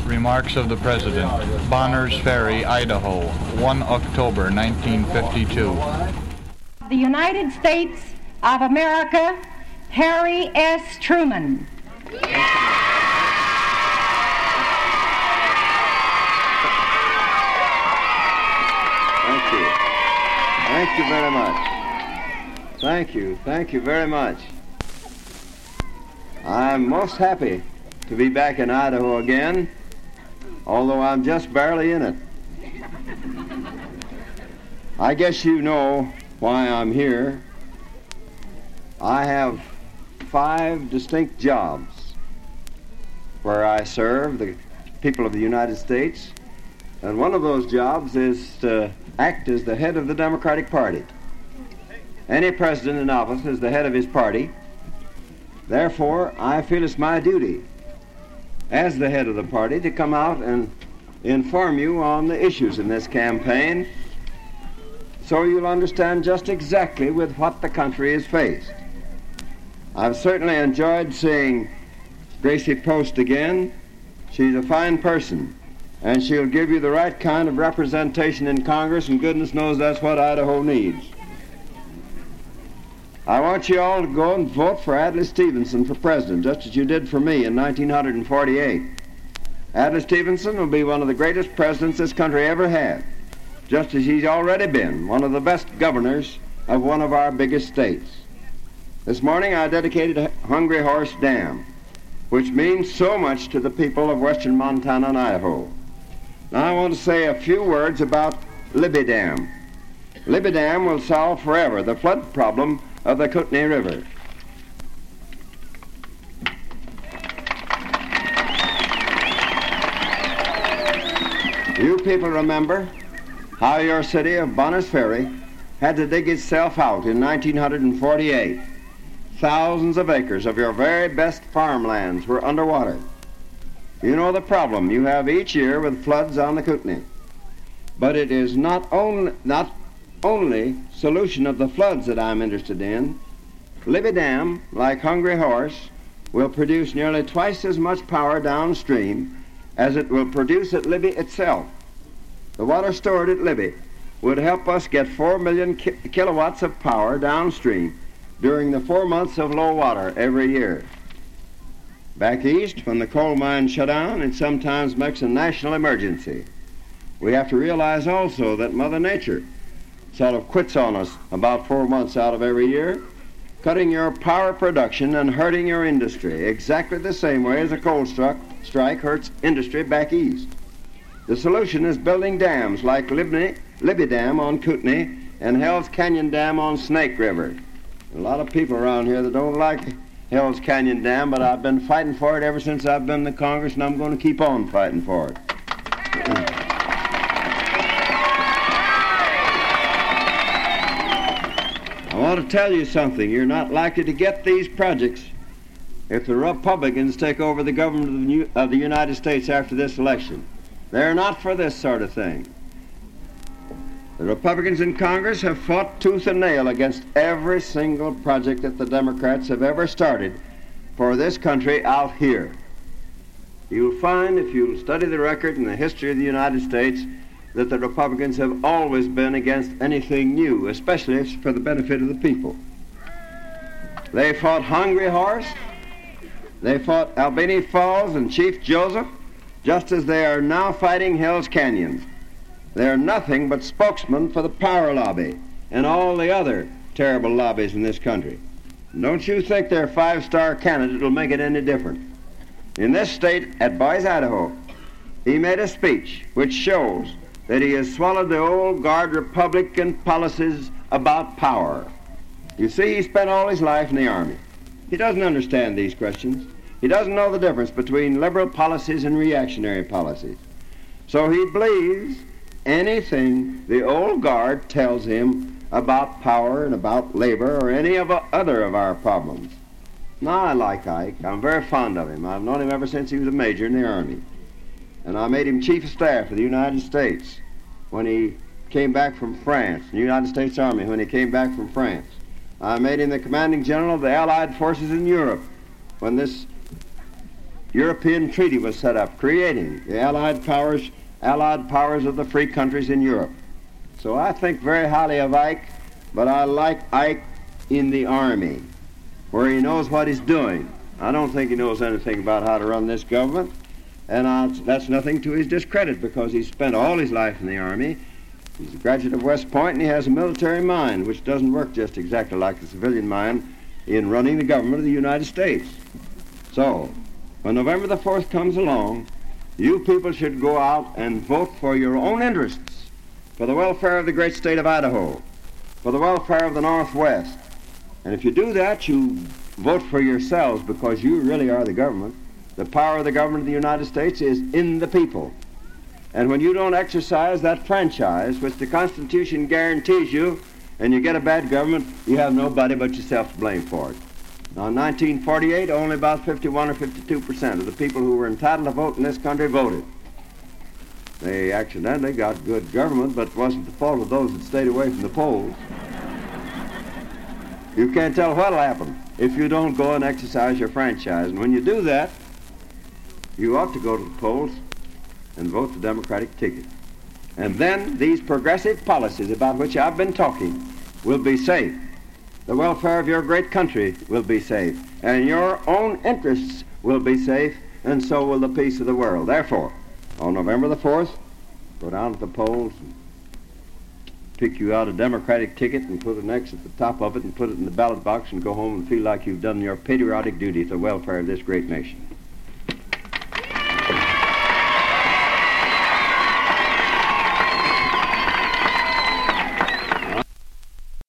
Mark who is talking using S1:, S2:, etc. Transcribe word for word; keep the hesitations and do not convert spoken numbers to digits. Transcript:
S1: Remarks of the President. Bonners Ferry, Idaho, the first of October, nineteen fifty-two.
S2: The United States of America, Harry S. Truman.
S3: Thank you. Thank you very much. Thank you. Thank you very much. I'm most happy to be back in Idaho again, although I'm just barely in it. I guess you know why I'm here. I have five distinct jobs where I serve the people of the United States, and one of those jobs is to act as the head of the Democratic Party. Any president in office is the head of his party. Therefore, I feel it's my duty as the head of the party to come out and inform you on the issues in this campaign so you'll understand just exactly with what the country is faced. I've certainly enjoyed seeing Gracie Post again. She's a fine person, and she'll give you the right kind of representation in Congress, and goodness knows that's what Idaho needs. I want you all to go and vote for Adlai Stevenson for president, just as you did for me in nineteen forty-eight. Adlai Stevenson will be one of the greatest presidents this country ever had, just as he's already been one of the best governors of one of our biggest states. This morning I dedicated Hungry Horse Dam, which means so much to the people of western Montana and Idaho. Now I want to say a few words about Libby Dam. Libby Dam will solve forever the flood problem of the Kootenai River. You people remember how your city of Bonners Ferry had to dig itself out in nineteen forty-eight. Thousands of acres of your very best farmlands were underwater. You know the problem you have each year with floods on the Kootenai. But it is not only, not only solution of the floods that I'm interested in. Libby Dam, like Hungry Horse, will produce nearly twice as much power downstream as it will produce at Libby itself. The water stored at Libby would help us get four million ki kilowatts of power downstream during the four months of low water every year. Back east, when the coal mines shut down, it sometimes makes a national emergency. We have to realize also that Mother Nature sort of quits on us about four months out of every year, cutting your power production and hurting your industry exactly the same way as a coal struck, strike hurts industry back east. The solution is building dams like Libby, Libby Dam on Kootenai and Hell's Canyon Dam on Snake River. A lot of people around here that don't like Hell's Canyon Dam, but I've been fighting for it ever since I've been in the Congress, and I'm going to keep on fighting for it. I want to tell you something. You're not likely to get these projects if the Republicans take over the government of the, New, of the United States after this election. They're not for this sort of thing. The Republicans in Congress have fought tooth and nail against every single project that the Democrats have ever started for this country out here. You'll find, if you'll study the record and the history of the United States, that the Republicans have always been against anything new, especially if it's for the benefit of the people. They fought Hungry Horse, they fought Albany Falls and Chief Joseph, just as they are now fighting Hell's Canyon. They're nothing but spokesmen for the power lobby and all the other terrible lobbies in this country. Don't you think their five-star candidate will make it any different? In this state, at Boise, Idaho, he made a speech which shows that he has swallowed the old guard Republican policies about power. You see, he spent all his life in the Army. He doesn't understand these questions. He doesn't know the difference between liberal policies and reactionary policies. So he believes anything the old guard tells him about power and about labor or any of other of our problems. Now, I like Ike. I'm very fond of him. I've known him ever since he was a major in the Army. And I made him Chief of Staff of the United States when he came back from France, the United States Army when he came back from France. I made him the Commanding General of the Allied Forces in Europe when this European treaty was set up, creating the Allied powers, Allied powers of the free countries in Europe. So I think very highly of Ike, but I like Ike in the Army, where he knows what he's doing. I don't think he knows anything about how to run this government, and I, that's nothing to his discredit, because he's spent all his life in the Army. He's a graduate of West Point, and he has a military mind, which doesn't work just exactly like the civilian mind in running the government of the United States. So, when November the fourth comes along, you people should go out and vote for your own interests, for the welfare of the great state of Idaho, for the welfare of the Northwest. And if you do that, you vote for yourselves, because you really are the government. The power of the government of the United States is in the people. And when you don't exercise that franchise, which the Constitution guarantees you, and you get a bad government, you have nobody but yourself to blame for it. Now, in nineteen forty-eight, only about fifty-one or fifty-two percent of the people who were entitled to vote in this country voted. They accidentally got good government, but it wasn't the fault of those that stayed away from the polls. You can't tell what'll happen if you don't go and exercise your franchise. And when you do that, you ought to go to the polls and vote the Democratic ticket. And then these progressive policies about which I've been talking will be safe. The welfare of your great country will be safe, and your own interests will be safe, and so will the peace of the world. Therefore, on November the fourth, go down to the polls and pick you out a Democratic ticket and put an X at the top of it and put it in the ballot box and go home and feel like you've done your patriotic duty to the welfare of this great nation.